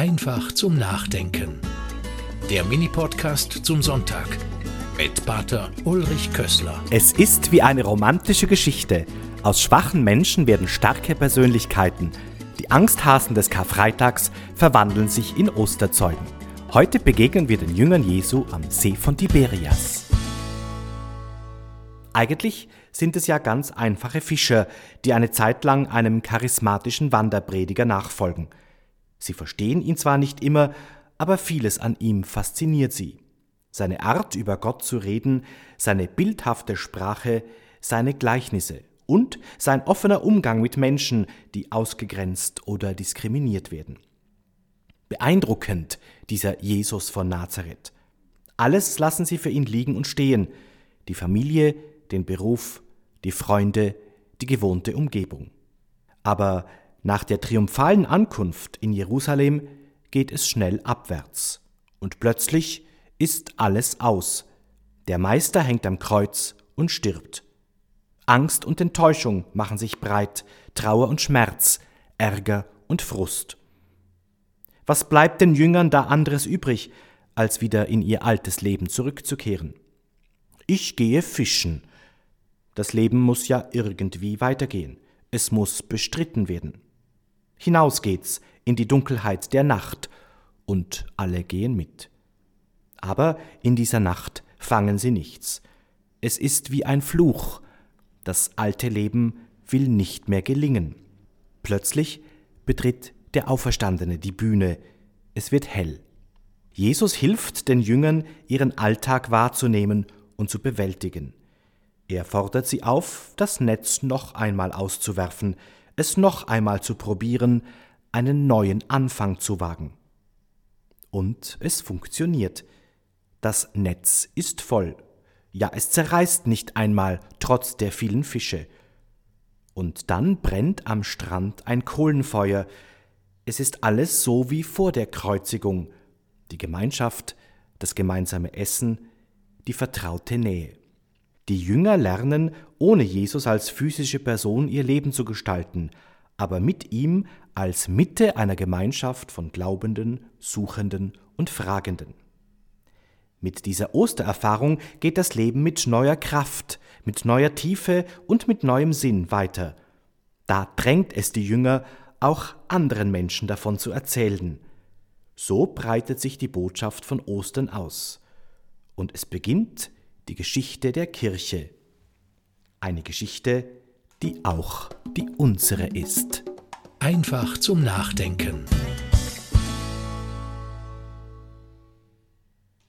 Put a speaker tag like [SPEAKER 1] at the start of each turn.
[SPEAKER 1] Einfach zum Nachdenken. Der Mini-Podcast zum Sonntag mit Pater Ulrich Kössler.
[SPEAKER 2] Es ist wie eine romantische Geschichte. Aus schwachen Menschen werden starke Persönlichkeiten. Die Angsthasen des Karfreitags verwandeln sich in Osterzeugen. Heute begegnen wir den Jüngern Jesu am See von Tiberias. Eigentlich sind es ja ganz einfache Fischer, die eine Zeit lang einem charismatischen Wanderprediger nachfolgen. Sie verstehen ihn zwar nicht immer, aber vieles an ihm fasziniert sie. Seine Art, über Gott zu reden, seine bildhafte Sprache, seine Gleichnisse und sein offener Umgang mit Menschen, die ausgegrenzt oder diskriminiert werden. Beeindruckend, dieser Jesus von Nazareth. Alles lassen sie für ihn liegen und stehen. Die Familie, den Beruf, die Freunde, die gewohnte Umgebung. Aber nach der triumphalen Ankunft in Jerusalem geht es schnell abwärts. Und plötzlich ist alles aus. Der Meister hängt am Kreuz und stirbt. Angst und Enttäuschung machen sich breit, Trauer und Schmerz, Ärger und Frust. Was bleibt den Jüngern da anderes übrig, als wieder in ihr altes Leben zurückzukehren? Ich gehe fischen. Das Leben muss ja irgendwie weitergehen. Es muss bestritten werden. Hinaus geht's in die Dunkelheit der Nacht und alle gehen mit. Aber in dieser Nacht fangen sie nichts. Es ist wie ein Fluch. Das alte Leben will nicht mehr gelingen. Plötzlich betritt der Auferstandene die Bühne. Es wird hell. Jesus hilft den Jüngern, ihren Alltag wahrzunehmen und zu bewältigen. Er fordert sie auf, das Netz noch einmal auszuwerfen, es noch einmal zu probieren, einen neuen Anfang zu wagen. Und es funktioniert. Das Netz ist voll. Ja, es zerreißt nicht einmal, trotz der vielen Fische. Und dann brennt am Strand ein Kohlenfeuer. Es ist alles so wie vor der Kreuzigung. Die Gemeinschaft, das gemeinsame Essen, die vertraute Nähe. Die Jünger lernen, ohne Jesus als physische Person ihr Leben zu gestalten, aber mit ihm als Mitte einer Gemeinschaft von Glaubenden, Suchenden und Fragenden. Mit dieser Ostererfahrung geht das Leben mit neuer Kraft, mit neuer Tiefe und mit neuem Sinn weiter. Da drängt es die Jünger, auch anderen Menschen davon zu erzählen. So breitet sich die Botschaft von Ostern aus. Und es beginnt die Geschichte der Kirche. Eine Geschichte, die auch die unsere ist.
[SPEAKER 1] Einfach zum Nachdenken.